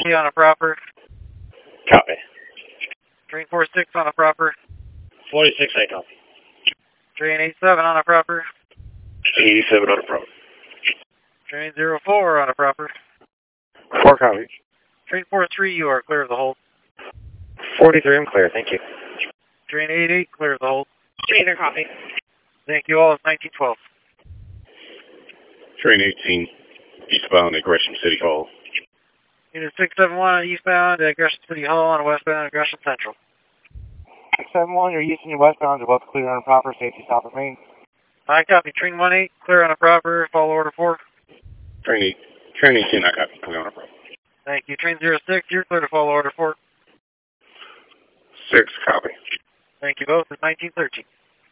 8 on a proper. Copy. Train 46 on a proper. 46, I copy. Train 87 on a proper. 87 on a proper. Train 04 on a proper. 4 copy. Train 43, you are clear of the hold. 43, I'm clear, thank you. Train 88, clear of the hold. Trainer copy. Thank you all, it's 1912. Train 18, eastbound at Gresham City Hall. Unit 671 eastbound at Gresham City Hall and westbound at Gresham Central. 671, you're east and you're westbound, you're both clear on a proper, safety stop at main. I copy. Train 18, clear on a proper, follow order 4. Train 18, I copy, clear on a proper. Thank you. Train 06, you're clear to follow order 4. 6, copy. Thank you both, it's 1913.